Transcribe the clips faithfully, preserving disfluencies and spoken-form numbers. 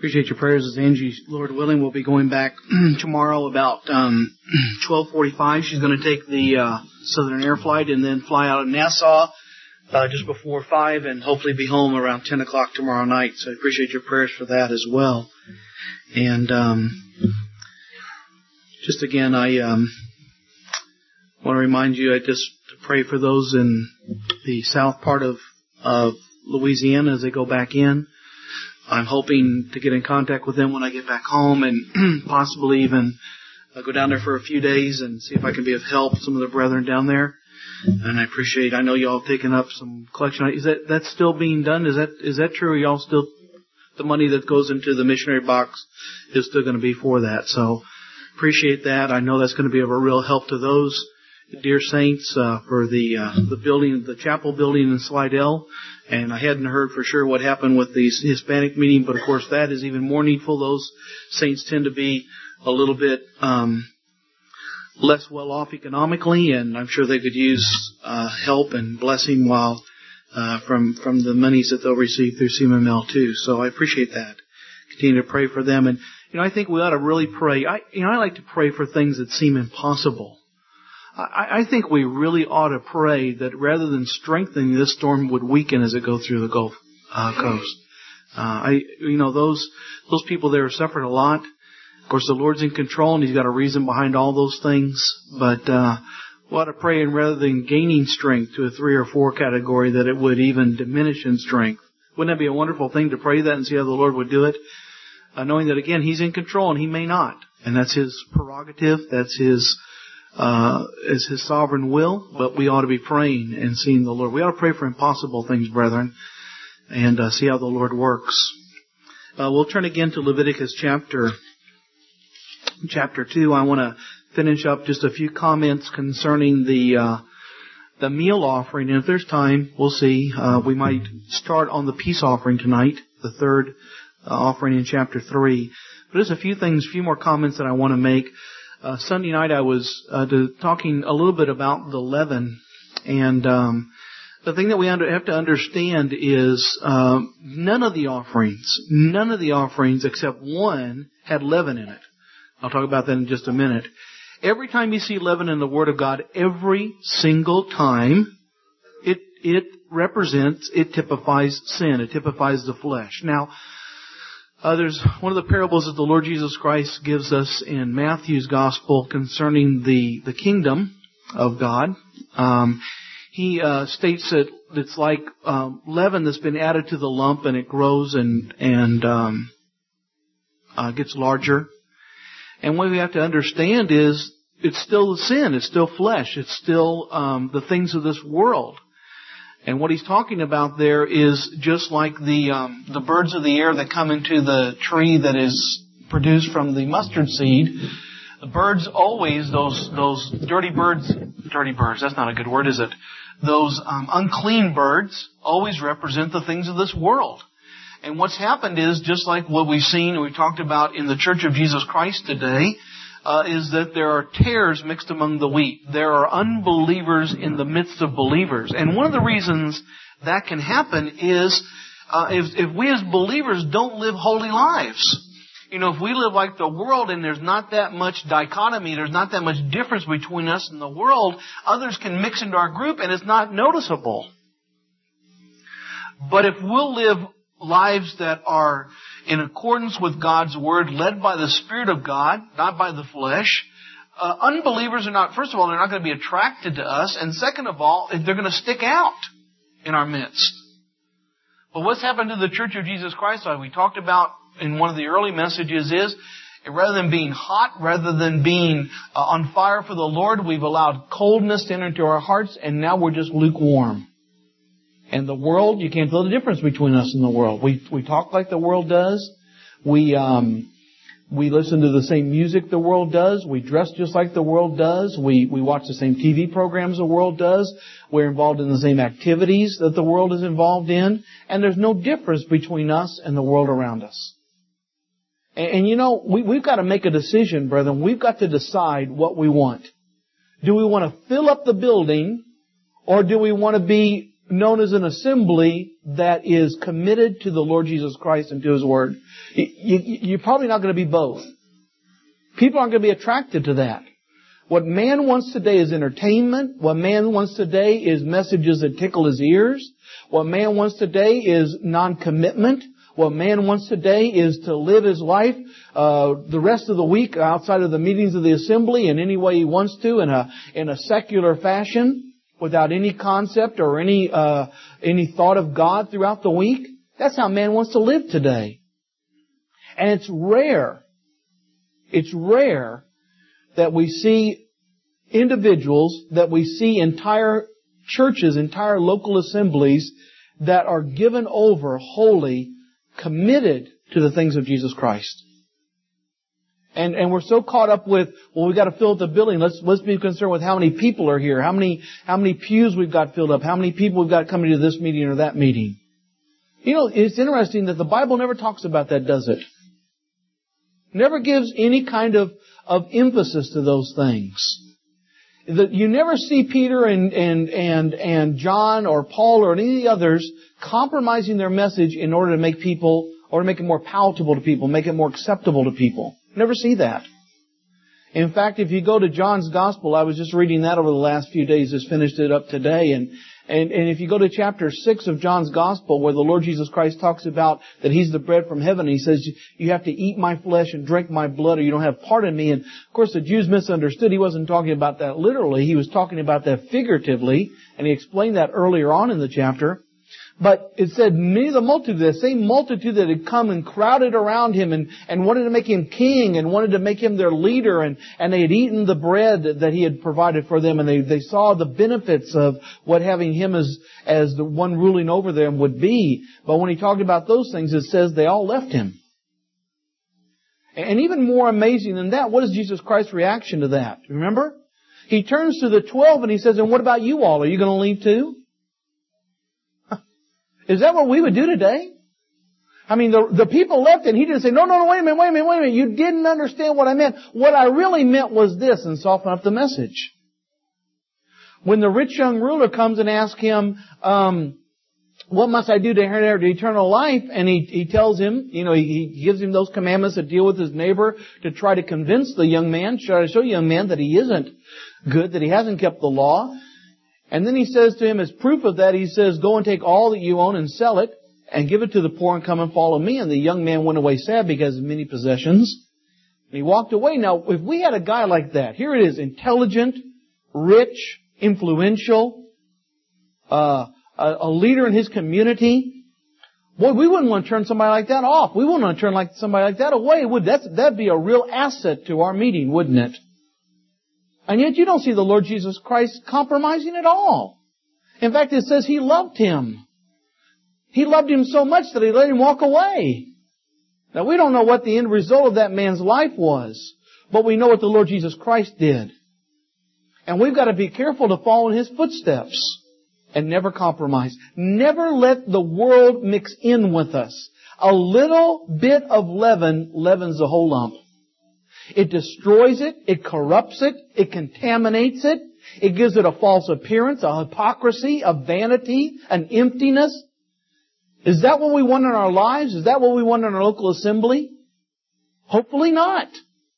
Appreciate your prayers. As Angie, Lord willing, will be going back tomorrow about um, twelve forty-five. She's going to take the uh, Southern Air flight and then fly out of Nassau uh, just before five and hopefully be home around ten o'clock tomorrow night. So I appreciate your prayers for that as well. And um, just again, I um, want to remind you, I just to pray for those in the south part of, of Louisiana as they go back in. I'm hoping to get in contact with them when I get back home and possibly even uh, go down there for a few days and see if I can be of help, some of the brethren down there. And I appreciate, I know y'all have taken up some collection. Is that, that's still being done? Is that, is that true? Are y'all still, the money that goes into the missionary box is still going to be for that? So appreciate that. I know that's going to be of a real help to those dear saints, uh, for the, uh, the building, the chapel building in Slidell. And I hadn't heard for sure what happened with the Hispanic meeting, but of course that is even more needful. Those saints tend to be a little bit um, less well off economically, and I'm sure they could use uh, help and blessing while uh, from from the monies that they'll receive through C M M L too. So I appreciate that. Continue to pray for them, and you know I think we ought to really pray. I you know I like to pray for things that seem impossible. I, I think we really ought to pray that rather than strengthening, this storm would weaken as it goes through the Gulf uh, Coast. Uh, I, you know, those those people there have suffered a lot. Of course, the Lord's in control, and He's got a reason behind all those things. But uh, we ought to pray, and rather than gaining strength to a three or four category, that it would even diminish in strength. Wouldn't that be a wonderful thing to pray that and see how the Lord would do it? Uh, knowing that, again, He's in control, and He may not. And that's His prerogative. That's His... Uh, is His sovereign will, but we ought to be praying and seeing the Lord. We ought to pray for impossible things, brethren, and uh, see how the Lord works. Uh, we'll turn again to Leviticus chapter chapter two. I want to finish up just a few comments concerning the uh, the meal offering. And if there's time, we'll see. Uh, we might start on the peace offering tonight, the third uh, offering in chapter three. But there's a few things, a few more comments that I want to make. Uh, Sunday night I was uh, to, talking a little bit about the leaven, and um, the thing that we under, have to understand is um, none of the offerings, none of the offerings except one had leaven in it. I'll talk about that in just a minute. Every time you see leaven in the Word of God, every single time, it it represents, it typifies sin, it typifies the flesh. Now, Uh, there's one of the parables that the Lord Jesus Christ gives us in Matthew's Gospel concerning the, the kingdom of God. Um, he uh, states that it's like um, leaven that's been added to the lump, and it grows and and um, uh, gets larger. And what we have to understand is it's still the sin, it's still flesh, it's still um, the things of this world. And what he's talking about there is just like the um, the birds of the air that come into the tree that is produced from the mustard seed. The birds always, those those dirty birds, dirty birds, that's not a good word, is it? Those um, unclean birds always represent the things of this world. And what's happened is, just like what we've seen and we've talked about in the Church of Jesus Christ today, Uh, is that there are tares mixed among the wheat. There are unbelievers in the midst of believers. And one of the reasons that can happen is uh, if, if we as believers don't live holy lives. You know, if we live like the world and there's not that much dichotomy, there's not that much difference between us and the world, others can mix into our group and it's not noticeable. But if we'll live lives that are in accordance with God's Word, led by the Spirit of God, not by the flesh, uh, unbelievers are not, first of all, they're not going to be attracted to us, and second of all, they're going to stick out in our midst. But what's happened to the Church of Jesus Christ, like we talked about in one of the early messages, is rather than being hot, rather than being uh, on fire for the Lord, we've allowed coldness to enter into our hearts, and now we're just lukewarm. And the world, you can't tell the difference between us and the world. We we talk like the world does. We um we listen to the same music the world does. We dress just like the world does. We we watch the same T V programs the world does. We're involved in the same activities that the world is involved in. And there's no difference between us and the world around us. And, and you know, we, we've got to make a decision, brethren. We've got to decide what we want. Do we want to fill up the building, or do we want to be known as an assembly that is committed to the Lord Jesus Christ and to His Word. You, you, you're probably not going to be both. People aren't going to be attracted to that. What man wants today is entertainment. What man wants today is messages that tickle his ears. What man wants today is non-commitment. What man wants today is to live his life uh, the rest of the week outside of the meetings of the assembly in any way he wants to, in a in a secular fashion, without any concept or any uh, any thought of God throughout the week. That's how man wants to live today. And it's rare, it's rare that we see individuals, that we see entire churches, entire local assemblies that are given over wholly, committed to the things of Jesus Christ. And and we're so caught up with, well, we've got to fill up the building. Let's let's be concerned with how many people are here, how many how many pews we've got filled up, how many people we've got coming to this meeting or that meeting. You know, it's interesting that the Bible never talks about that, does it? Never gives any kind of, of emphasis to those things. That you never see Peter and, and, and, and John or Paul or any of the others compromising their message in order to make people, or to make it more palatable to people, make it more acceptable to people. Never see that. In fact, if you go to John's Gospel, I was just reading that over the last few days, just finished it up today, and And, and if you go to chapter six of John's Gospel, where the Lord Jesus Christ talks about that He's the bread from heaven, He says, you have to eat my flesh and drink my blood or you don't have part in me. And of course the Jews misunderstood. He wasn't talking about that literally. He was talking about that figuratively. And He explained that earlier on in the chapter. But it said many of the multitude, the same multitude that had come and crowded around Him and, and wanted to make Him king and wanted to make Him their leader, and, and they had eaten the bread that He had provided for them, and they, they saw the benefits of what having Him as, as the one ruling over them would be. But when He talked about those things, it says they all left Him. And even more amazing than that, what is Jesus Christ's reaction to that? Remember? He turns to the twelve and He says, and what about you all? Are you going to leave too? Is that what we would do today? I mean, the, the people left and He didn't say, no, no, no, wait a minute, wait a minute, wait a minute. You didn't understand what I meant. What I really meant was this, and soften up the message. When the rich young ruler comes and asks him, um, what must I do to inherit eternal life? And he, he tells him, you know, he, he gives him those commandments that deal with his neighbor to try to convince the young man, try to show the young man that he isn't good, that he hasn't kept the law. And then He says to him, as proof of that, He says, go and take all that you own and sell it and give it to the poor and come and follow me. And the young man went away sad because of many possessions. And he walked away. Now, if we had a guy like that, here it is, intelligent, rich, influential, uh, a, a leader in his community, boy, we wouldn't want to turn somebody like that off. We wouldn't want to turn like somebody like that away. Would that's, that'd be a real asset to our meeting, wouldn't it? And yet you don't see the Lord Jesus Christ compromising at all. In fact, it says He loved him. He loved him so much that He let him walk away. Now, we don't know what the end result of that man's life was, but we know what the Lord Jesus Christ did. And we've got to be careful to follow in His footsteps and never compromise. Never let the world mix in with us. A little bit of leaven leavens the whole lump. It destroys it, it corrupts it, it contaminates it, it gives it a false appearance, a hypocrisy, a vanity, an emptiness. Is that what we want in our lives? Is that what we want in our local assembly? Hopefully not.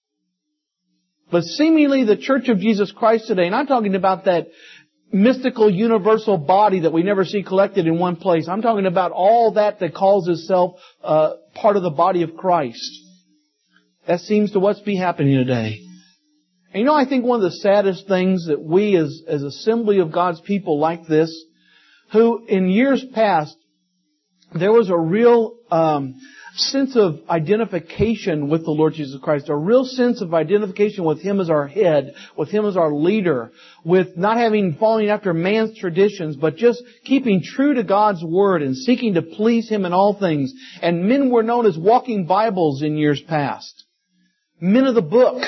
But seemingly the Church of Jesus Christ today, and I'm talking about that mystical universal body that we never see collected in one place. I'm talking about all that that calls itself uh, part of the body of Christ. That seems to what's be happening today. And you know, I think one of the saddest things that we as, as assembly of God's people like this, who in years past, there was a real um, sense of identification with the Lord Jesus Christ, a real sense of identification with Him as our head, with Him as our leader, with not having falling after man's traditions, but just keeping true to God's Word and seeking to please Him in all things. And men were known as walking Bibles in years past. Men of the book.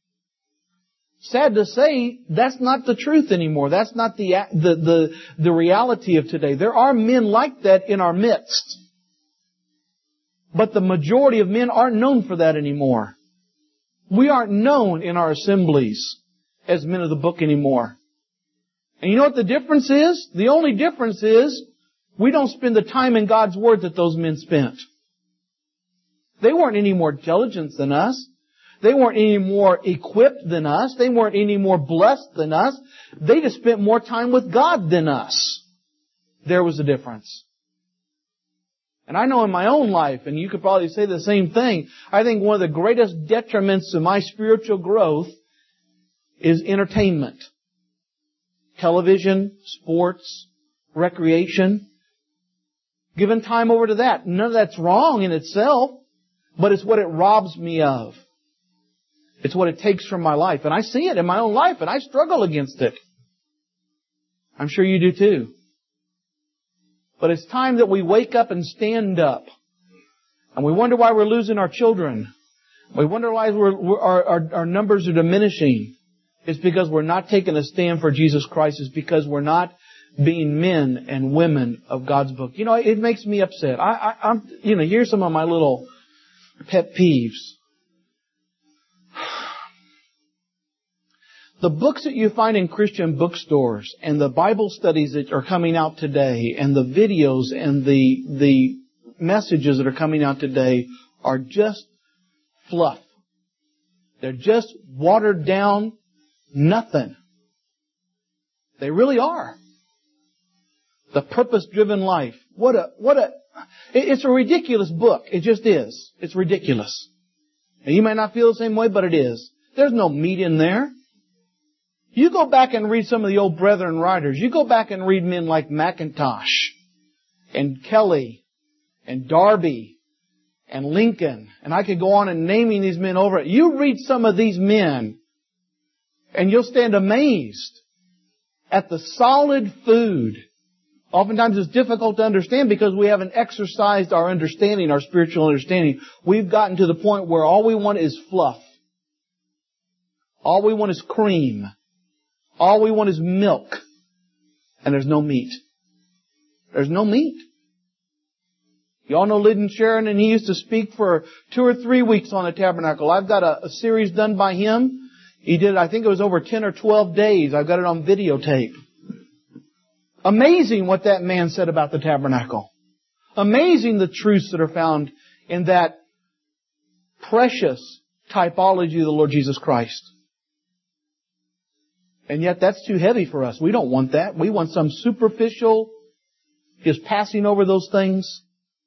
Sad to say, that's not the truth anymore. That's not the, the, the, the reality of today. There are men like that in our midst. But the majority of men aren't known for that anymore. We aren't known in our assemblies as men of the book anymore. And you know what the difference is? The only difference is we don't spend the time in God's Word that those men spent. They weren't any more intelligent than us. They weren't any more equipped than us. They weren't any more blessed than us. They just spent more time with God than us. There was a difference. And I know in my own life, and you could probably say the same thing, I think one of the greatest detriments to my spiritual growth is entertainment. Television, sports, recreation. Giving time over to that. None of that's wrong in itself, but it's what it robs me of. It's what it takes from my life. And I see it in my own life, and I struggle against it. I'm sure you do too. But it's time that we wake up and stand up. And we wonder why we're losing our children. We wonder why we're, we're, our, our, our numbers are diminishing. It's because we're not taking a stand for Jesus Christ. It's because we're not being men and women of God's book. You know, it makes me upset. I, I, I'm, you know, here's some of my little pet peeves. The books that you find in Christian bookstores and the Bible studies that are coming out today and the videos and the the messages that are coming out today are just fluff. They're just watered down nothing. They really are. The Purpose-Driven Life. What a, what a, it's a ridiculous book. It just is. It's ridiculous. And you might not feel the same way, but it is. There's no meat in there. You go back and read some of the old brethren writers. You go back and read men like McIntosh and Kelly and Darby and Lincoln. And I could go on and naming these men over it. You read some of these men and you'll stand amazed at the solid food. Oftentimes it's difficult to understand because we haven't exercised our understanding, our spiritual understanding. We've gotten to the point where all we want is fluff. All we want is cream. All we want is milk. And there's no meat. There's no meat. You all know Lyndon Sharon, and he used to speak for two or three weeks on the tabernacle. I've got a, a series done by him. He did, I think it was over ten or twelve days. I've got it on videotape. Amazing what that man said about the tabernacle. Amazing the truths that are found in that precious typology of the Lord Jesus Christ. And yet that's too heavy for us. We don't want that. We want some superficial, just passing over those things.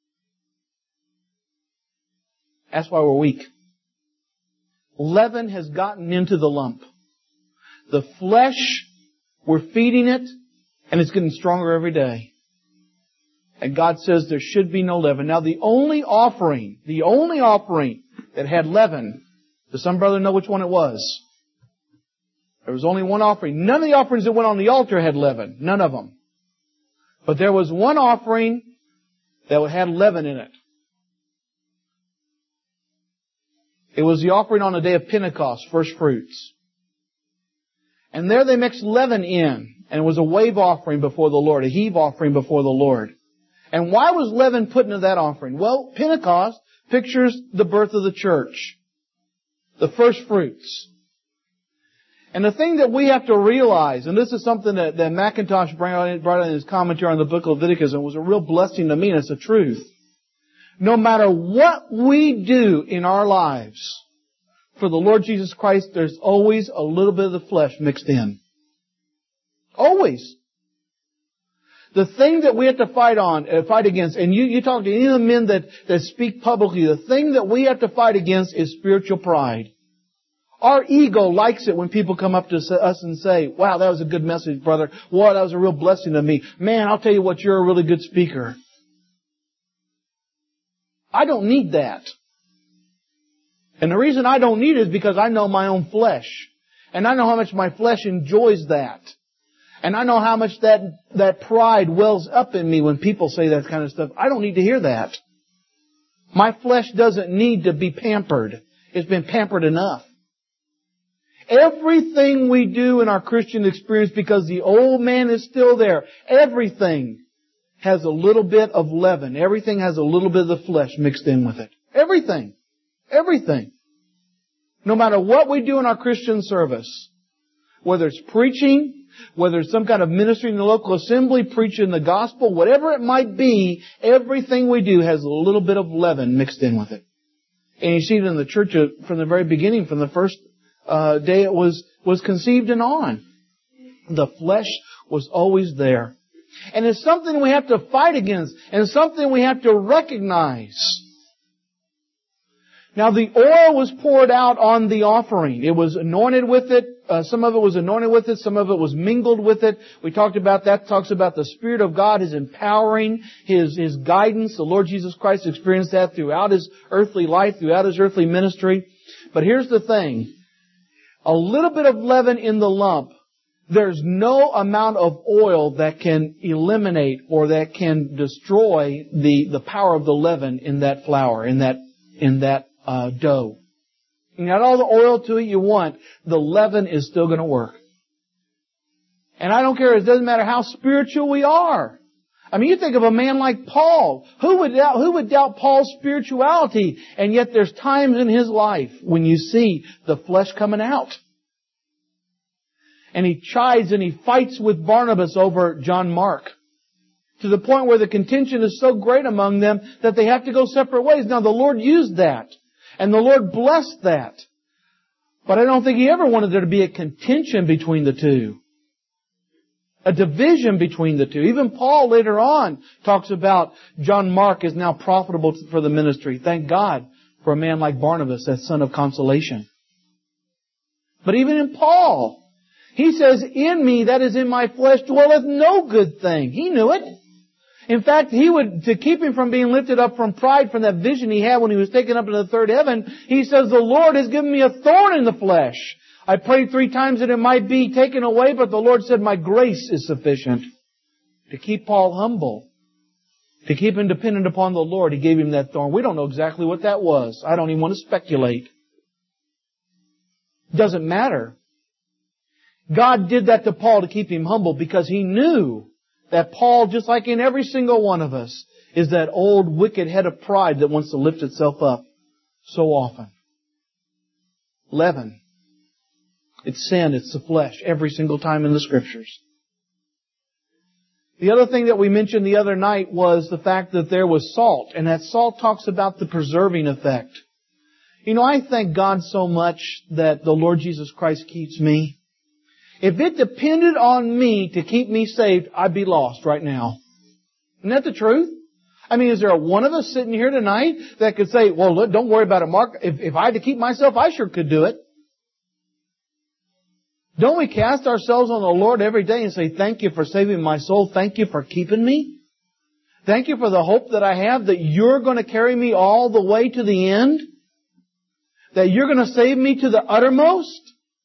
That's why we're weak. Leaven has gotten into the lump. The flesh, we're feeding it, and it's getting stronger every day. And God says there should be no leaven. Now the only offering, the only offering that had leaven, does some brother know which one it was? There was only one offering. None of the offerings that went on the altar had leaven. None of them. But there was one offering that had leaven in it. It was the offering on the day of Pentecost, first fruits. And there they mixed leaven in. And it was a wave offering before the Lord, a heave offering before the Lord. And why was leaven put into that offering? Well, Pentecost pictures the birth of the church. The first fruits. And the thing that we have to realize, and this is something that, that McIntosh brought in his commentary on the book of Leviticus, and was a real blessing to me, and it's the truth. No matter what we do in our lives for the Lord Jesus Christ, there's always a little bit of the flesh mixed in. Always. The thing that we have to fight on, uh, fight against, and you, you talk to any of the men that, that speak publicly, the thing that we have to fight against is spiritual pride. Our ego likes it when people come up to us and say, wow, that was a good message, brother. Wow, that was a real blessing to me. Man, I'll tell you what, you're a really good speaker. I don't need that. And the reason I don't need it is because I know my own flesh. And I know how much my flesh enjoys that. And I know how much that, that pride wells up in me when people say that kind of stuff. I don't need to hear that. My flesh doesn't need to be pampered. It's been pampered enough. Everything we do in our Christian experience, because the old man is still there, everything has a little bit of leaven. Everything has a little bit of the flesh mixed in with it. Everything. Everything. No matter what we do in our Christian service, whether it's preaching, whether it's some kind of ministry in the local assembly, preaching the gospel, whatever it might be, everything we do has a little bit of leaven mixed in with it. And you see it in the church from the very beginning, from the first uh, day it was, was conceived and on. The flesh was always there. And it's something we have to fight against, and something we have to recognize. Now the oil was poured out on the offering. It was anointed with it. Uh, some of it was anointed with it. Some of it was mingled with it. We talked about that. Talks about the Spirit of God is empowering His, His guidance. The Lord Jesus Christ experienced that throughout His earthly life, throughout His earthly ministry. But here's the thing. A little bit of leaven in the lump. There's no amount of oil that can eliminate or that can destroy the, the power of the leaven in that flour, in that, in that uh, dough. You got all the oil to it you want, the leaven is still going to work. And I don't care, it doesn't matter how spiritual we are. I mean, you think of a man like Paul. Who would doubt, who would doubt Paul's spirituality? And yet there's times in his life when you see the flesh coming out. And he chides and he fights with Barnabas over John Mark. To the point where the contention is so great among them that they have to go separate ways. Now the Lord used that. And the Lord blessed that. But I don't think He ever wanted there to be a contention between the two. A division between the two. Even Paul later on talks about John Mark is now profitable for the ministry. Thank God for a man like Barnabas, that son of consolation. But even in Paul, he says, in me, that is in my flesh, dwelleth no good thing. He knew it. In fact, he would, to keep him from being lifted up from pride, from that vision he had when he was taken up into the third heaven, he says, the Lord has given me a thorn in the flesh. I prayed three times that it might be taken away, but the Lord said, my grace is sufficient. To keep Paul humble, to keep him dependent upon the Lord, He gave him that thorn. We don't know exactly what that was. I don't even want to speculate. Doesn't matter. God did that to Paul to keep him humble because He knew that Paul, just like in every single one of us, is that old wicked head of pride that wants to lift itself up so often. Leaven. It's sin. It's the flesh. Every single time in the Scriptures. The other thing that we mentioned the other night was the fact that there was salt. And that salt talks about the preserving effect. You know, I thank God so much that the Lord Jesus Christ keeps me. If it depended on me to keep me saved, I'd be lost right now. Isn't that the truth? I mean, is there one of us sitting here tonight that could say, well, look, don't worry about it, Mark. If, if I had to keep myself, I sure could do it. Don't we cast ourselves on the Lord every day and say, thank You for saving my soul. Thank You for keeping me. Thank You for the hope that I have that You're going to carry me all the way to the end. That You're going to save me to the uttermost.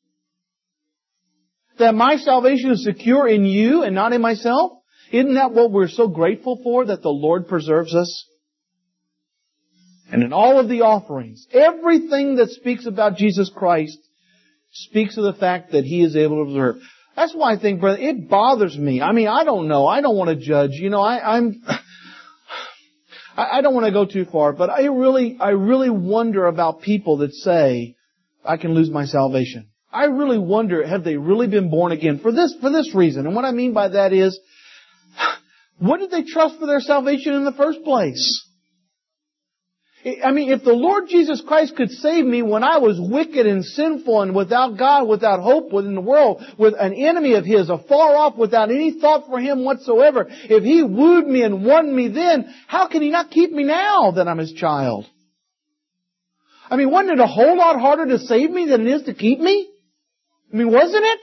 That my salvation is secure in You and not in myself? Isn't that what we're so grateful for, that the Lord preserves us? And in all of the offerings, everything that speaks about Jesus Christ speaks of the fact that He is able to preserve. That's why I think, brother, it bothers me. I mean, I don't know. I don't want to judge. You know, I, I'm... I don't want to go too far, but I really, I really wonder about people that say, I can lose my salvation. I really wonder, have they really been born again? For this, for this reason. And what I mean by that is, what did they trust for their salvation in the first place? I mean, if the Lord Jesus Christ could save me when I was wicked and sinful and without God, without hope within the world, with an enemy of His, afar off, without any thought for Him whatsoever, if He wooed me and won me then, how can He not keep me now that I'm His child? I mean, wasn't it a whole lot harder to save me than it is to keep me? I mean, wasn't it?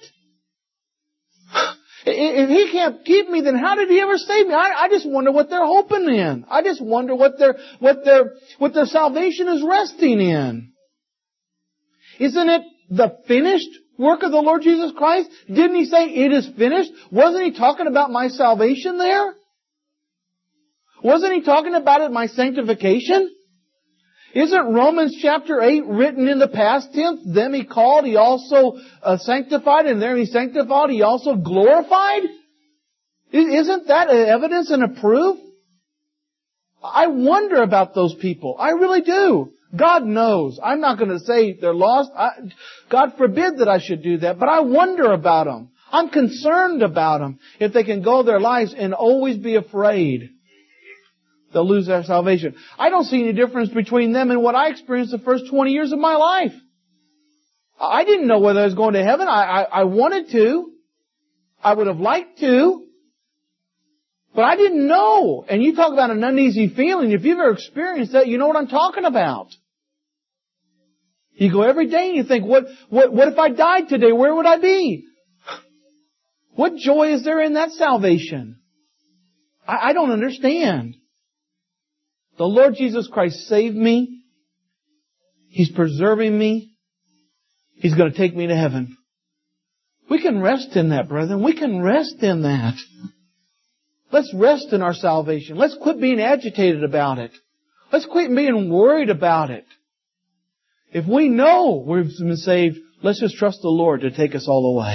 If He can't keep me, then how did He ever save me? I, I just wonder what they're hoping in. I just wonder what their, what their, what their salvation is resting in. Isn't it the finished work of the Lord Jesus Christ? Didn't He say, it is finished? Wasn't He talking about my salvation there? Wasn't He talking about it, my sanctification? Isn't Romans chapter eight written in the past tense? Them He called, He also uh, sanctified, and there He sanctified, He also glorified? Isn't that evidence and a proof? I wonder about those people. I really do. God knows. I'm not going to say they're lost. I, God forbid that I should do that, but I wonder about them. I'm concerned about them. If they can go their lives and always be afraid they'll lose their salvation. I don't see any difference between them and what I experienced the first twenty years of my life. I didn't know whether I was going to heaven. I, I, I wanted to. I would have liked to. But I didn't know. And you talk about an uneasy feeling. If you've ever experienced that, you know what I'm talking about. You go every day and you think, what, what, what if I died today? Where would I be? What joy is there in that salvation? I, I don't understand. The Lord Jesus Christ saved me. He's preserving me. He's going to take me to heaven. We can rest in that, brethren. We can rest in that. Let's rest in our salvation. Let's quit being agitated about it. Let's quit being worried about it. If we know we've been saved, let's just trust the Lord to take us all the way.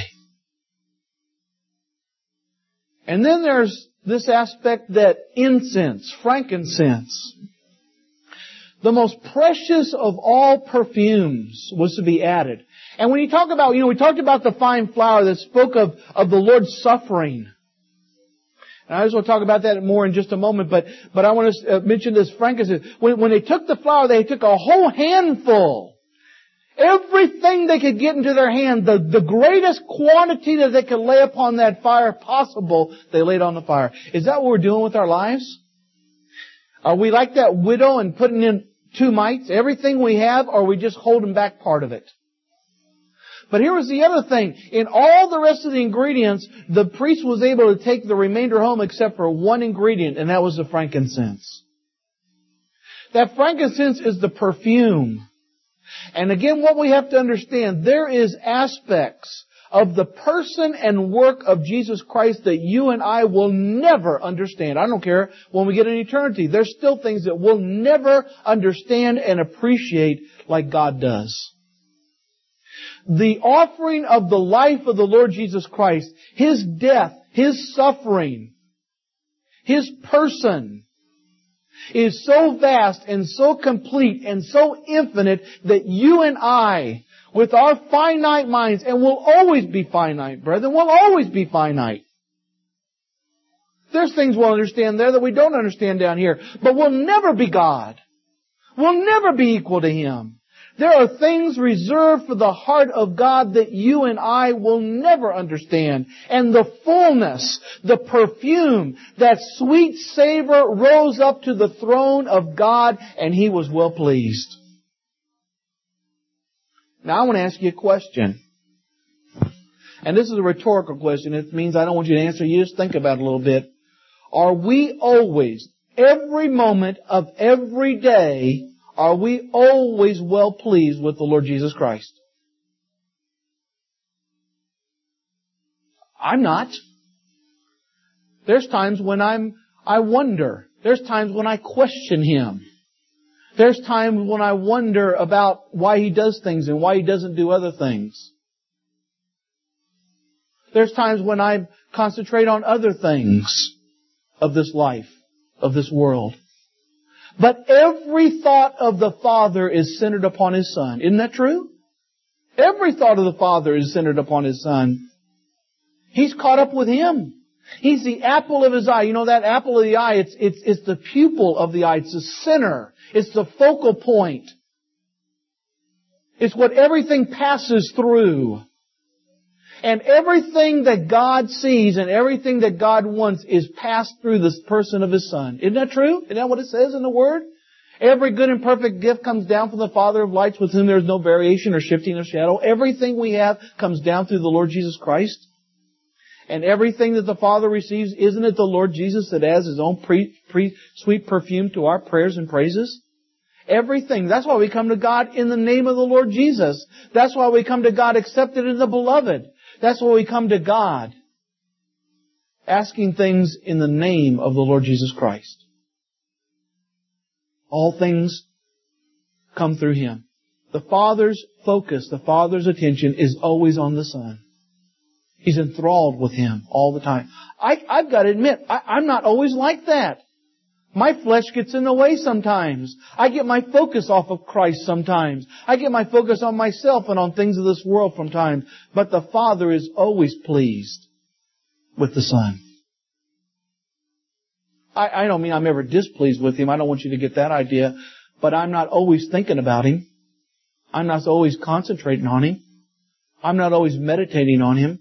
And then there's this aspect that incense, frankincense, the most precious of all perfumes, was to be added. And when you talk about, you know, we talked about the fine flour that spoke of, of the Lord's suffering. And I just want to talk about that more in just a moment, but, but I want to mention this frankincense. When, when they took the flour, they took a whole handful. Everything they could get into their hand, the, the greatest quantity that they could lay upon that fire possible, they laid on the fire. Is that what we're doing with our lives? Are we like that widow and putting in two mites, everything we have, or are we just holding back part of it? But here was the other thing. In all the rest of the ingredients, the priest was able to take the remainder home except for one ingredient, and that was the frankincense. That frankincense is the perfume. And again, what we have to understand, there is aspects of the person and work of Jesus Christ that you and I will never understand. I don't care when we get in eternity. There's still things that we'll never understand and appreciate like God does. The offering of the life of the Lord Jesus Christ, His death, His suffering, His person is so vast and so complete and so infinite that you and I, with our finite minds, and we'll always be finite, brethren, we'll always be finite. There's things we'll understand there that we don't understand down here, but we'll never be God. We'll never be equal to Him. There are things reserved for the heart of God that you and I will never understand. And the fullness, the perfume, that sweet savor rose up to the throne of God, and He was well pleased. Now I want to ask you a question. And this is a rhetorical question. It means I don't want you to answer. You just think about it a little bit. Are we always, every moment of every day, are we always well pleased with the Lord Jesus Christ? I'm not. There's times when I'm, I wonder. There's times when I question Him. There's times when I wonder about why He does things and why He doesn't do other things. There's times when I concentrate on other things of this life, of this world. But every thought of the Father is centered upon His Son. Isn't that true? Every thought of the Father is centered upon His Son. He's caught up with Him. He's the apple of His eye. You know that apple of the eye, it's, it's, it's the pupil of the eye. It's the center. It's the focal point. It's what everything passes through. And everything that God sees and everything that God wants is passed through the person of His Son. Isn't that true? Isn't that what it says in the Word? Every good and perfect gift comes down from the Father of lights, with whom there is no variation or shifting of shadow. Everything we have comes down through the Lord Jesus Christ. And everything that the Father receives, isn't it the Lord Jesus that adds His own pre, pre, sweet perfume to our prayers and praises? Everything. That's why we come to God in the name of the Lord Jesus. That's why we come to God accepted in the Beloved. That's why we come to God asking things in the name of the Lord Jesus Christ. All things come through Him. The Father's focus, the Father's attention is always on the Son. He's enthralled with Him all the time. I, I've got to admit, I, I'm not always like that. My flesh gets in the way sometimes. I get my focus off of Christ sometimes. I get my focus on myself and on things of this world sometimes. But the Father is always pleased with the Son. I, I don't mean I'm ever displeased with Him. I don't want you to get that idea. But I'm not always thinking about Him. I'm not always concentrating on Him. I'm not always meditating on Him.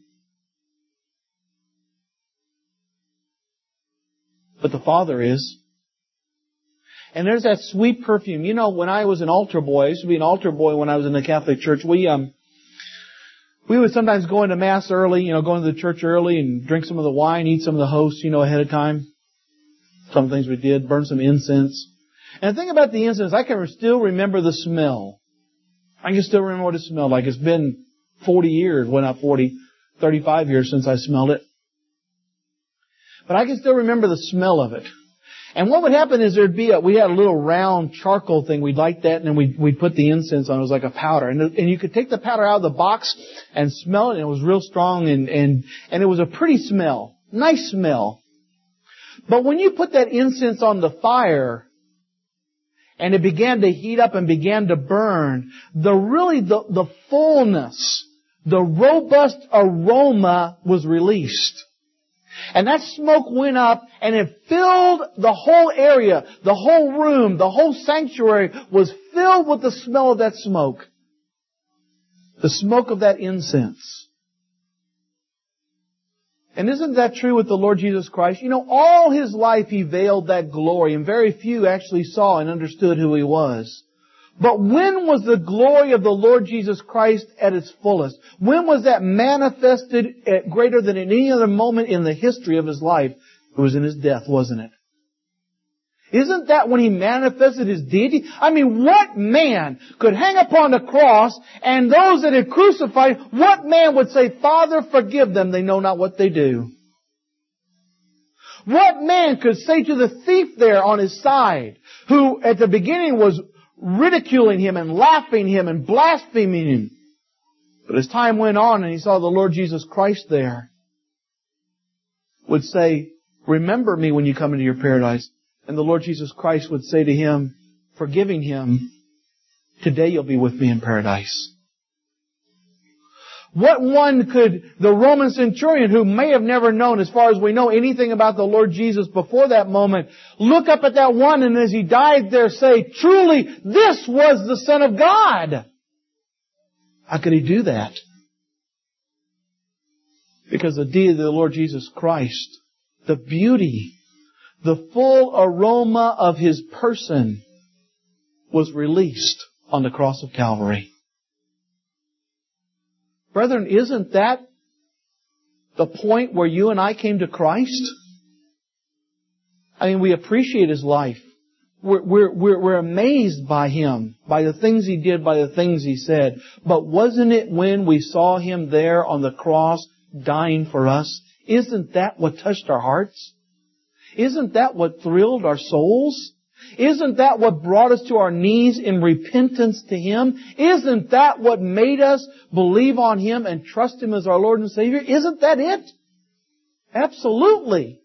But the Father is. And there's that sweet perfume. You know, when I was an altar boy, I used to be an altar boy when I was in the Catholic Church, we um we would sometimes go into Mass early, you know, go into the church early and drink some of the wine, eat some of the hosts, you know, ahead of time. Some of the things we did, burn some incense. And the thing about the incense, I can still remember the smell. I can still remember what it smelled like. It's been forty years, well not forty, thirty-five years since I smelled it. But I can still remember the smell of it. And what would happen is there'd be a, we had a little round charcoal thing. We'd light that and then we'd, we'd put the incense on. It was like a powder. And, and you could take the powder out of the box and smell it. And it was real strong and, and, and it was a pretty smell. Nice smell. But when you put that incense on the fire and it began to heat up and began to burn, the really, the, the fullness, the robust aroma was released. And that smoke went up and it filled the whole area, the whole room, the whole sanctuary was filled with the smell of that smoke. The smoke of that incense. And isn't that true with the Lord Jesus Christ? You know, all His life He veiled that glory and very few actually saw and understood who He was. But when was the glory of the Lord Jesus Christ at its fullest? When was that manifested at greater than in any other moment in the history of His life? It was in His death, wasn't it? Isn't that when He manifested His deity? I mean, what man could hang upon the cross and those that had crucified, what man would say, Father, forgive them, they know not what they do? What man could say to the thief there on His side, who at the beginning was ridiculing Him and laughing Him and blaspheming Him. But as time went on and he saw the Lord Jesus Christ there, would say, remember me when you come into your paradise. And the Lord Jesus Christ would say to him, forgiving him, today you'll be with me in paradise. What one could the Roman centurion, who may have never known, as far as we know, anything about the Lord Jesus before that moment, look up at that one and as he died there say, truly, this was the Son of God. How could he do that? Because the deity of the Lord Jesus Christ, the beauty, the full aroma of His person was released on the cross of Calvary. Brethren, isn't that the point where you and I came to Christ? I mean, we appreciate His life. We're, we're, we're, we're amazed by Him, by the things He did, by the things He said. But wasn't it when we saw Him there on the cross dying for us? Isn't that what touched our hearts? Isn't that what thrilled our souls? Isn't that what brought us to our knees in repentance to Him? Isn't that what made us believe on Him and trust Him as our Lord and Savior? Isn't that it? Absolutely.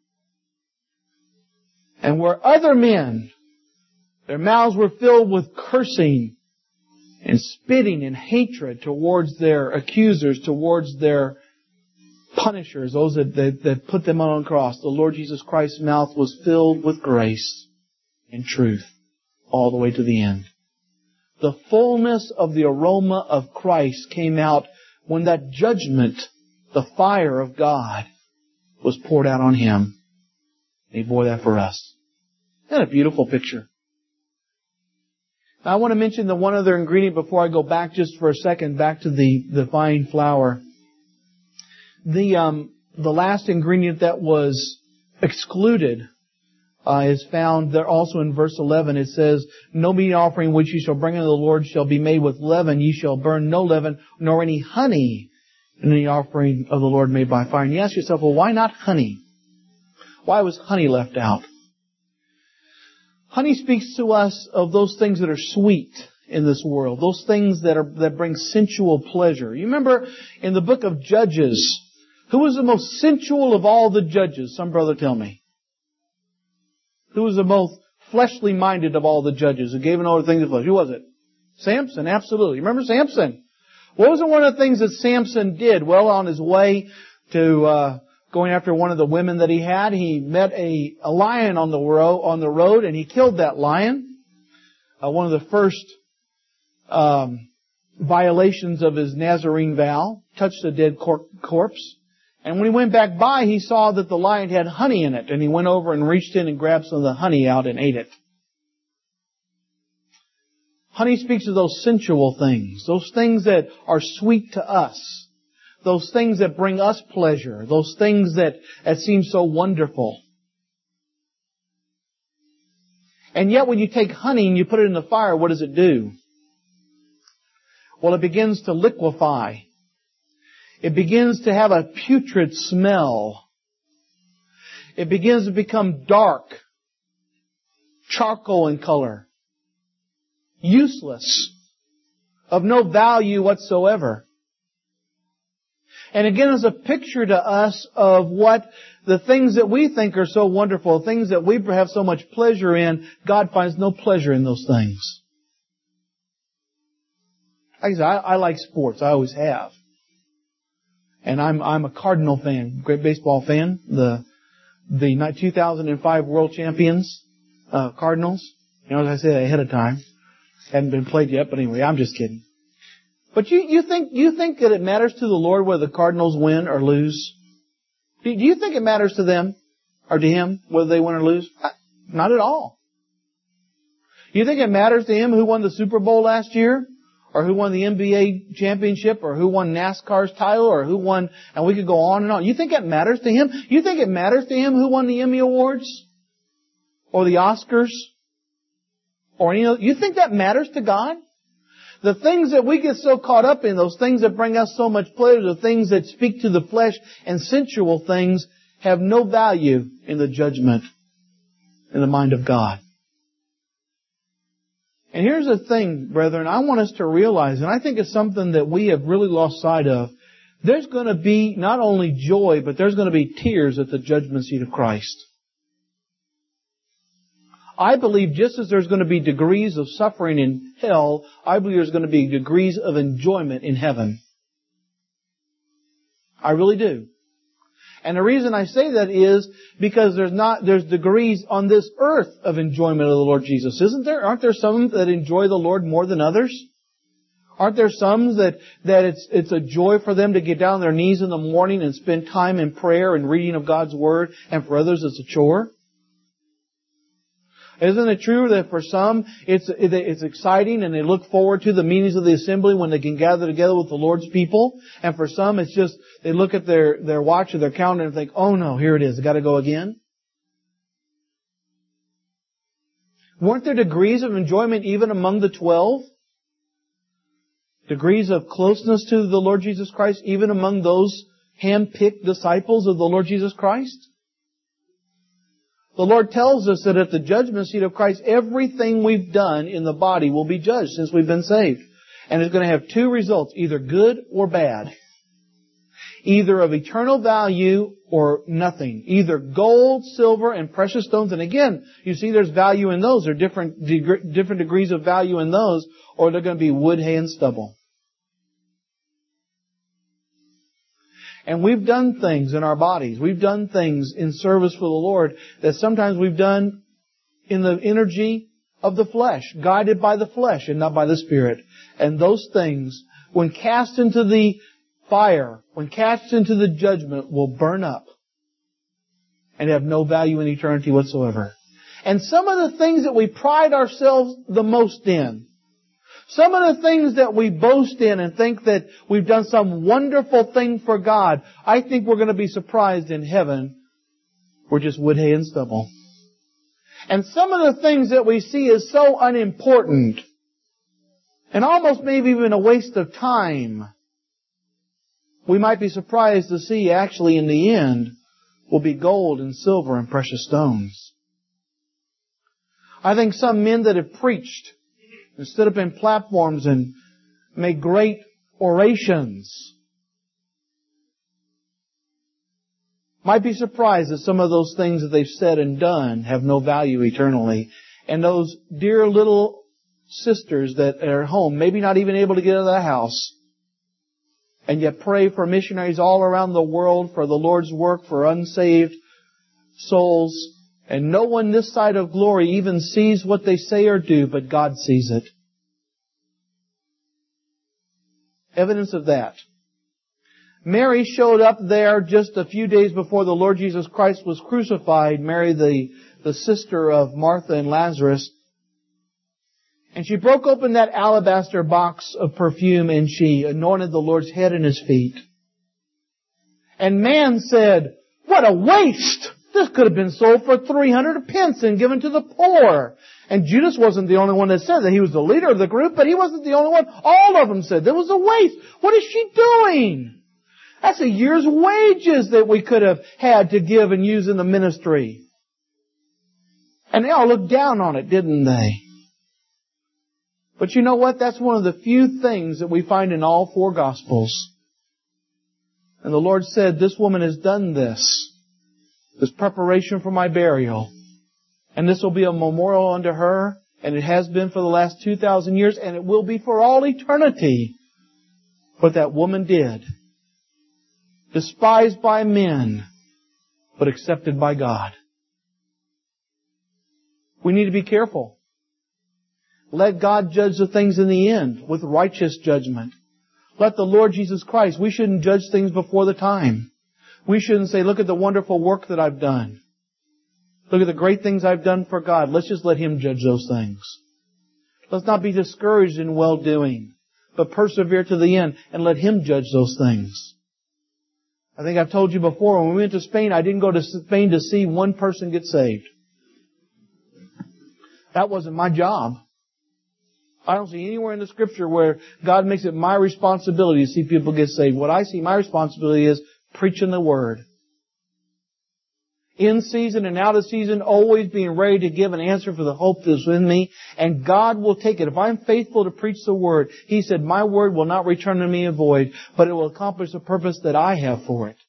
And where other men, their mouths were filled with cursing and spitting and hatred towards their accusers, towards their punishers, those that, that, that put them on the cross, the Lord Jesus Christ's mouth was filled with grace and truth all the way to the end. The fullness of the aroma of Christ came out when that judgment, the fire of God, was poured out on Him. He bore that for us. Isn't that a beautiful picture? Now, I want to mention the one other ingredient before I go back just for a second, back to the, the fine flour. The um, the last ingredient that was excluded uh, is found there also in verse eleven. It says, no meat offering which ye shall bring unto the Lord shall be made with leaven. Ye shall burn no leaven, nor any honey in any offering of the Lord made by fire. And you ask yourself, well, why not honey? Why was honey left out? Honey speaks to us of those things that are sweet in this world. Those things that are that bring sensual pleasure. You remember in the book of Judges, who was the most sensual of all the judges? Some brother tell me. Who was the most fleshly minded of all the judges who gave an order to things of flesh? Who was it? Samson, absolutely. Remember Samson? What was one of the things that Samson did? Well, on his way to uh, going after one of the women that he had, he met a, a lion on the, ro- on the road, and he killed that lion. Uh, one of the first um, violations of his Nazarene vow, touched a dead cor- corpse. And when he went back by, he saw that the lion had honey in it. And he went over and reached in and grabbed some of the honey out and ate it. Honey speaks of those sensual things. Those things that are sweet to us. Those things that bring us pleasure. Those things that, that seem so wonderful. And yet when you take honey and you put it in the fire, what does it do? Well, it begins to liquefy. It begins to have a putrid smell. It begins to become dark, charcoal in color, useless, of no value whatsoever. And again, it's a picture to us of what the things that we think are so wonderful, things that we have so much pleasure in, God finds no pleasure in those things. Like I said, I, I like sports. I always have. And I'm I'm a Cardinal fan, great baseball fan. The the two thousand five World Champions, uh, Cardinals. You know, as I said ahead of time, hadn't been played yet. But anyway, I'm just kidding. But you you think you think that it matters to the Lord whether the Cardinals win or lose? Do you think it matters to them or to Him whether they win or lose? Not at all. You think it matters to Him who won the Super Bowl last year? Or who won the N B A championship, or who won NASCAR's title, or who won, and we could go on and on. You think that matters to Him? You think it matters to Him who won the Emmy Awards? Or the Oscars? Or any other? You think that matters to God? The things that we get so caught up in, those things that bring us so much pleasure, the things that speak to the flesh and sensual things, have no value in the judgment in the mind of God. And here's the thing, brethren, I want us to realize, and I think it's something that we have really lost sight of. There's going to be not only joy, but there's going to be tears at the judgment seat of Christ. I believe just as there's going to be degrees of suffering in hell, I believe there's going to be degrees of enjoyment in heaven. I really do. And the reason I say that is because there's not, there's degrees on this earth of enjoyment of the Lord Jesus. Isn't there? Aren't there some that enjoy the Lord more than others? Aren't there some that, that it's, it's a joy for them to get down on their knees in the morning and spend time in prayer and reading of God's Word, and for others it's a chore? Isn't it true that for some it's it's exciting and they look forward to the meetings of the assembly when they can gather together with the Lord's people? And for some it's just they look at their, their watch or their calendar and think, oh no, here it is, I've got to go again? Weren't there degrees of enjoyment even among the twelve? Degrees of closeness to the Lord Jesus Christ even among those hand-picked disciples of the Lord Jesus Christ? The Lord tells us that at the judgment seat of Christ, everything we've done in the body will be judged since we've been saved. And it's going to have two results, either good or bad. Either of eternal value or nothing. Either gold, silver, and precious stones. And again, you see there's value in those. There are different, deg- different degrees of value in those. Or they're going to be wood, hay, and stubble. And we've done things in our bodies. We've done things in service for the Lord that sometimes we've done in the energy of the flesh, guided by the flesh and not by the Spirit. And those things, when cast into the fire, when cast into the judgment, will burn up and have no value in eternity whatsoever. And some of the things that we pride ourselves the most in, some of the things that we boast in and think that we've done some wonderful thing for God, I think we're going to be surprised in heaven. We're just wood, hay, and stubble. And some of the things that we see as so unimportant and almost maybe even a waste of time, we might be surprised to see actually in the end will be gold and silver and precious stones. I think some men that have preached and stood up in platforms and made great orations might be surprised that some of those things that they've said and done have no value eternally. And those dear little sisters that are at home, maybe not even able to get out of the house, and yet pray for missionaries all around the world, for the Lord's work, for unsaved souls. And no one this side of glory even sees what they say or do, but God sees it. Evidence of that. Mary showed up there just a few days before the Lord Jesus Christ was crucified. Mary, the, the sister of Martha and Lazarus. And she broke open that alabaster box of perfume and she anointed the Lord's head and His feet. And man said, "What a waste! This could have been sold for three hundred pence and given to the poor." And Judas wasn't the only one that said that. He was the leader of the group, but he wasn't the only one. All of them said, there was a waste. What is she doing? That's a year's wages that we could have had to give and use in the ministry. And they all looked down on it, didn't they? But you know what? That's one of the few things that we find in all four Gospels. And the Lord said, this woman has done this. This preparation for my burial. And this will be a memorial unto her. And it has been for the last two thousand years. And it will be for all eternity. What that woman did. Despised by men, but accepted by God. We need to be careful. Let God judge the things in the end with righteous judgment. Let the Lord Jesus Christ, we shouldn't judge things before the time. We shouldn't say, look at the wonderful work that I've done. Look at the great things I've done for God. Let's just let Him judge those things. Let's not be discouraged in well-doing, but persevere to the end and let Him judge those things. I think I've told you before, when we went to Spain, I didn't go to Spain to see one person get saved. That wasn't my job. I don't see anywhere in the Scripture where God makes it my responsibility to see people get saved. What I see my responsibility is preaching the Word. In season and out of season, always being ready to give an answer for the hope that's in me. And God will take it. If I'm faithful to preach the Word, He said, my Word will not return to me void, but it will accomplish the purpose that I have for it.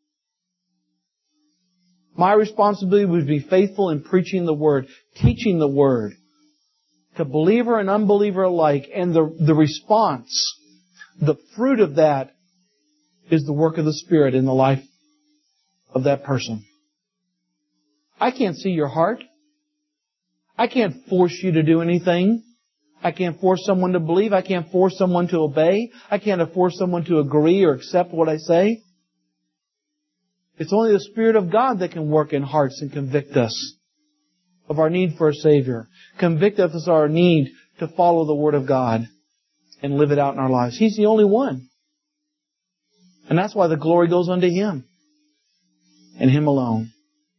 My responsibility would be faithful in preaching the Word, teaching the Word, to believer and unbeliever alike. And the, the response, the fruit of that is the work of the Spirit in the life of that person. I can't see your heart. I can't force you to do anything. I can't force someone to believe. I can't force someone to obey. I can't force someone to agree or accept what I say. It's only the Spirit of God that can work in hearts and convict us of our need for a Savior. Convict us of our need to follow the Word of God and live it out in our lives. He's the only one. And that's why the glory goes unto Him and Him alone.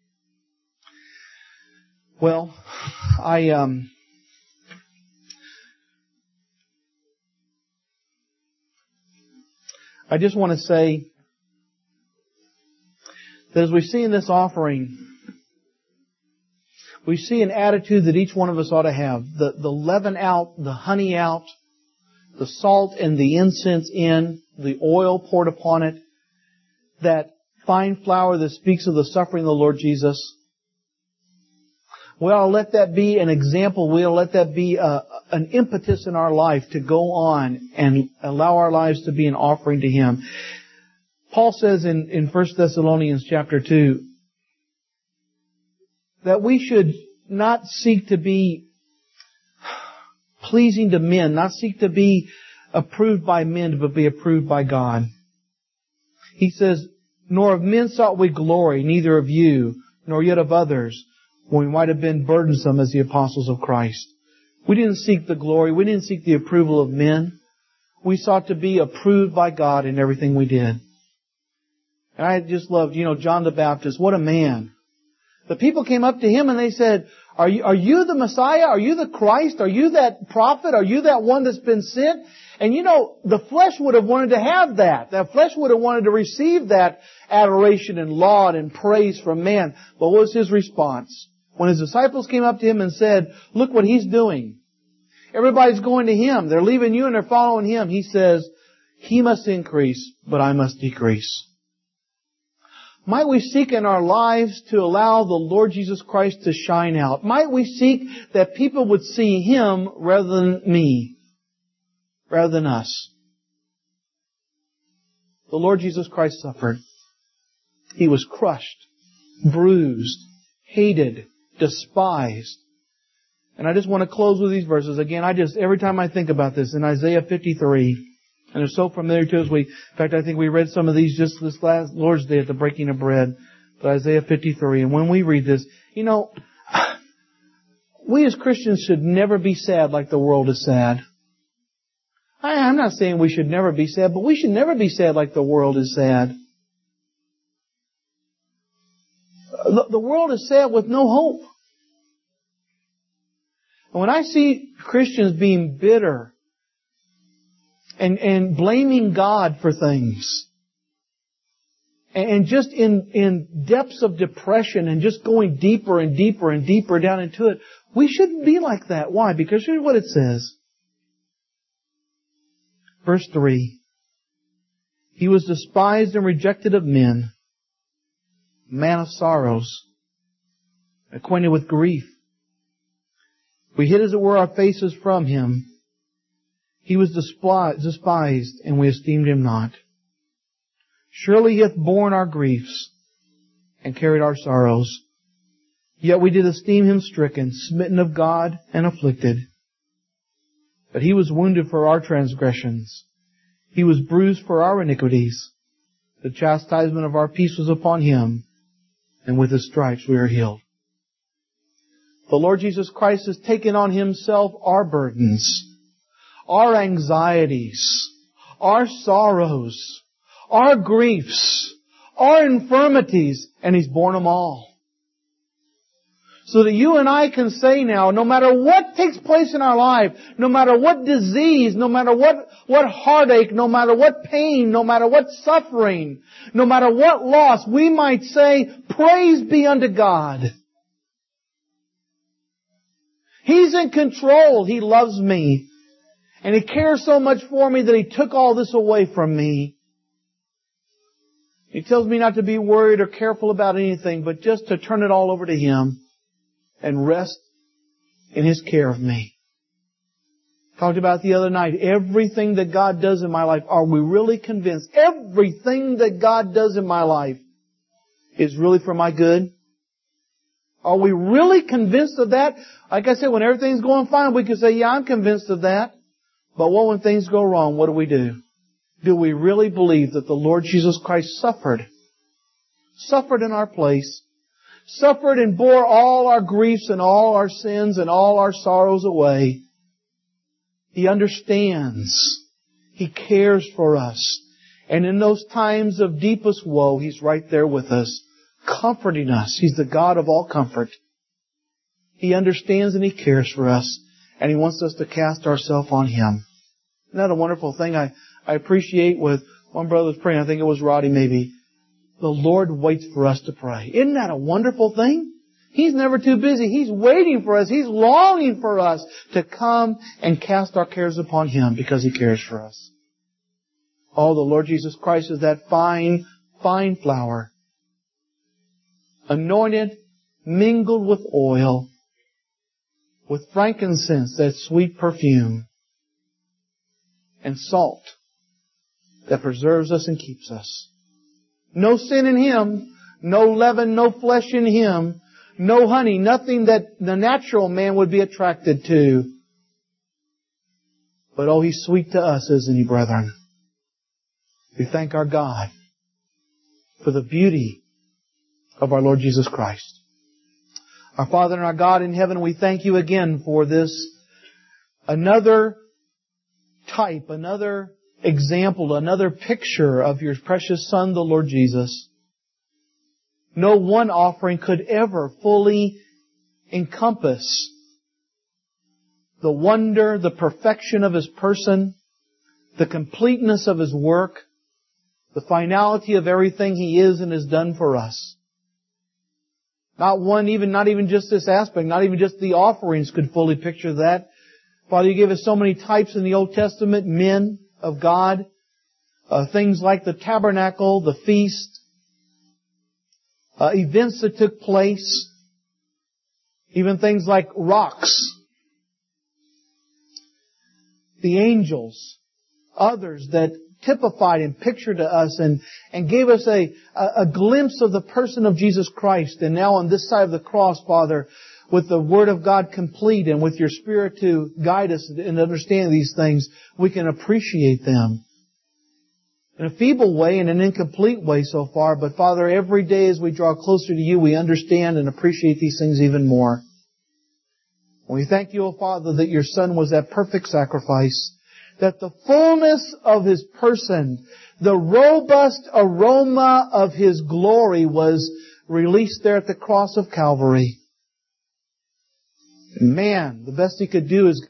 Well, I um, I just want to say that as we see in this offering, we see an attitude that each one of us ought to have. The, the leaven out, the honey out, the salt and the incense in, the oil poured upon it, that fine flour that speaks of the suffering of the Lord Jesus. We ought to let that be an example. We ought to let that be a, an impetus in our life to go on and allow our lives to be an offering to Him. Paul says in, in First Thessalonians chapter two that we should not seek to be pleasing to men, not seek to be approved by men, but be approved by God. He says, nor of men sought we glory, neither of you, nor yet of others, when we might have been burdensome as the apostles of Christ. We didn't seek the glory. We didn't seek the approval of men. We sought to be approved by God in everything we did. And I just loved, you know, John the Baptist. What a man. The people came up to him and they said, are you, are you the Messiah? Are you the Christ? Are you that prophet? Are you that one that's been sent? And you know, the flesh would have wanted to have that. That flesh would have wanted to receive that adoration and laud and praise from man. But what was his response? When His disciples came up to Him and said, look what He's doing. Everybody's going to Him. They're leaving you and they're following Him. He says, He must increase, but I must decrease. Might we seek in our lives to allow the Lord Jesus Christ to shine out? Might we seek that people would see Him rather than me, rather than us? The Lord Jesus Christ suffered. He was crushed, bruised, hated, despised. And I just want to close with these verses. Again, I just, every time I think about this, in Isaiah fifty-three, and they're so familiar to us. We, in fact, I think we read some of these just this last Lord's Day at the breaking of bread. But Isaiah fifty-three. And when we read this, you know, we as Christians should never be sad like the world is sad. I, I'm not saying we should never be sad, but we should never be sad like the world is sad. The, the world is sad with no hope. And when I see Christians being bitter, And, and blaming God for things. And just in, in depths of depression and just going deeper and deeper and deeper down into it. We shouldn't be like that. Why? Because here's what it says. Verse three. He was despised and rejected of men, a man of sorrows, acquainted with grief. We hid as it were our faces from Him. He was despised, and we esteemed Him not. Surely He hath borne our griefs, and carried our sorrows. Yet we did esteem Him stricken, smitten of God, and afflicted. But He was wounded for our transgressions. He was bruised for our iniquities. The chastisement of our peace was upon Him, and with His stripes we are healed. The Lord Jesus Christ has taken on Himself our burdens, our anxieties, our sorrows, our griefs, our infirmities, and He's borne them all. So that you and I can say now, no matter what takes place in our life, no matter what disease, no matter what, what heartache, no matter what pain, no matter what suffering, no matter what loss, we might say, praise be unto God. He's in control. He loves me. And He cares so much for me that He took all this away from me. He tells me not to be worried or careful about anything, but just to turn it all over to Him and rest in His care of me. Talked about the other night, everything that God does in my life, are we really convinced everything that God does in my life is really for my good? Are we really convinced of that? Like I said, when everything's going fine, we can say, yeah, I'm convinced of that. But what when things go wrong, what do we do? Do we really believe that the Lord Jesus Christ suffered? Suffered in our place. Suffered and bore all our griefs and all our sins and all our sorrows away. He understands. He cares for us. And in those times of deepest woe, He's right there with us, comforting us. He's the God of all comfort. He understands and He cares for us. And He wants us to cast ourselves on Him. Isn't that a wonderful thing? I, I appreciate with one brother was praying, I think it was Roddy maybe. The Lord waits for us to pray. Isn't that a wonderful thing? He's never too busy. He's waiting for us. He's longing for us to come and cast our cares upon Him because He cares for us. Oh, the Lord Jesus Christ is that fine, fine flour, anointed, mingled with oil, with frankincense, that sweet perfume, and salt that preserves us and keeps us. No sin in Him, no leaven, no flesh in Him, no honey, nothing that the natural man would be attracted to. But oh, He's sweet to us, isn't He, brethren? We thank our God for the beauty of our Lord Jesus Christ. Our Father and our God in heaven, we thank You again for this, another type, another example, another picture of Your precious Son, the Lord Jesus. No one offering could ever fully encompass the wonder, the perfection of His person, the completeness of His work, the finality of everything He is and has done for us. Not one, even, not even just this aspect, not even just the offerings could fully picture that. Father, You gave us so many types in the Old Testament, men of God, uh, things like the tabernacle, the feast, uh, events that took place, even things like rocks, the angels, others that typified and pictured to us and, and gave us a, a, a glimpse of the person of Jesus Christ. And now on this side of the cross, Father, with the Word of God complete and with Your Spirit to guide us in understanding these things, we can appreciate them. In a feeble way, in an incomplete way so far, but Father, every day as we draw closer to You, we understand and appreciate these things even more. We thank You, O Father, that Your Son was that perfect sacrifice, that the fullness of His person, the robust aroma of His glory was released there at the cross of Calvary. Man, the best He could do is